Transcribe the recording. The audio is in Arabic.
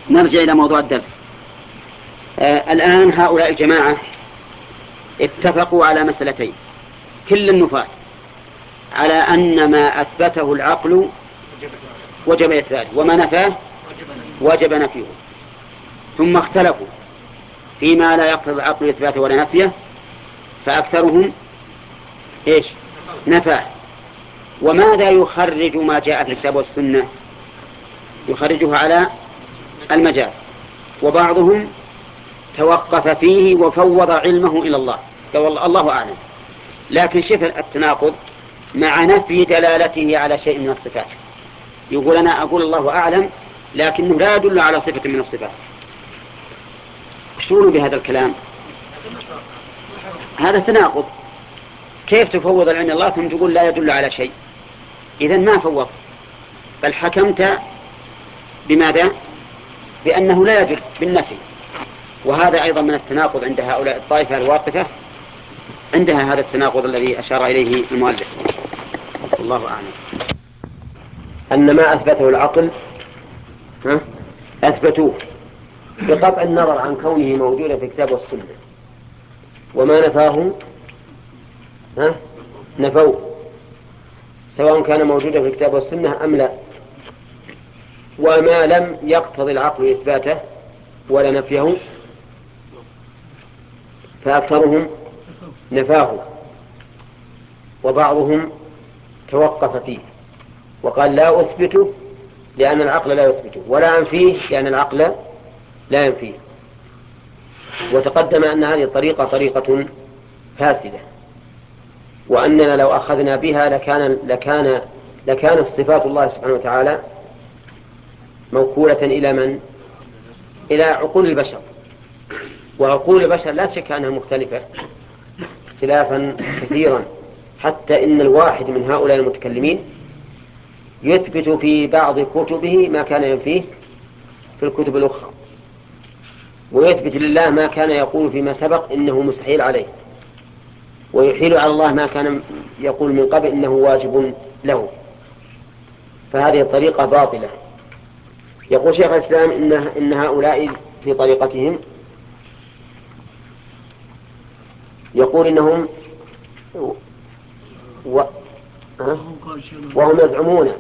نرجع إلى موضوع الدرس. الآن هؤلاء الجماعة اتفقوا على مسألتين، كل النفاة، على أن ما أثبته العقل وجب إثباته، وما نفاه وجب نفيه. ثم اختلفوا فيما لا يقتضي العقل إثباته ولا نفيه، فأكثرهم إيش؟ نفاه. وماذا يخرج ما جاء في الكتاب والسنة؟ يخرجه على المجاز. وبعضهم توقف فيه وفوض علمه إلى الله، قال الله أعلم. لكن شوف التناقض مع نفي دلالته على شيء من الصفات. يقول أنا أقول الله أعلم لكنه لا يدل على صفة من الصفات. شنو بهذا الكلام؟ هذا تناقض. كيف تفوض العلم الله ثم تقول لا يدل على شيء؟ إذن ما فوضت، بل حكمت بماذا؟ بأنه لا يدل، بالنفي. وهذا أيضا من التناقض عند هؤلاء الطائفة الواقفة، عندها هذا التناقض الذي أشار إليه المؤلف. الله أعلم. أن ما أثبته العقل أثبتوه بقطع النظر عن كونه موجودا في الكتاب والسنة، وما نفاه نفوه، سواء كان موجودا في الكتاب والسنة أم لا. وما لم يقتضي العقل إثباته ولا نفيه فأكثرهم نفاه، وبعضهم توقف فيه وقال لا أثبته لأن العقل لا يثبته، ولا أنفيه لأن العقل لا ينفيه. وتقدم أن هذه الطريقة طريقة فاسدة، وأننا لو أخذنا بها لكانت صفات الله سبحانه وتعالى موكولة إلى من؟ إلى عقول البشر، وعقول البشر لا شك أنها مختلفة اختلافا كثيرا، حتى إن الواحد من هؤلاء المتكلمين يثبت في بعض كتبه ما كان ينفيه في الكتب الأخرى، ويثبت لله ما كان يقول فيما سبق إنه مستحيل عليه، ويحيل على الله ما كان يقول من قبل إنه واجب له. فهذه الطريقة باطلة. يقول شيخ الإسلام إن هؤلاء في طريقتهم يقول إنهم وهم يزعمون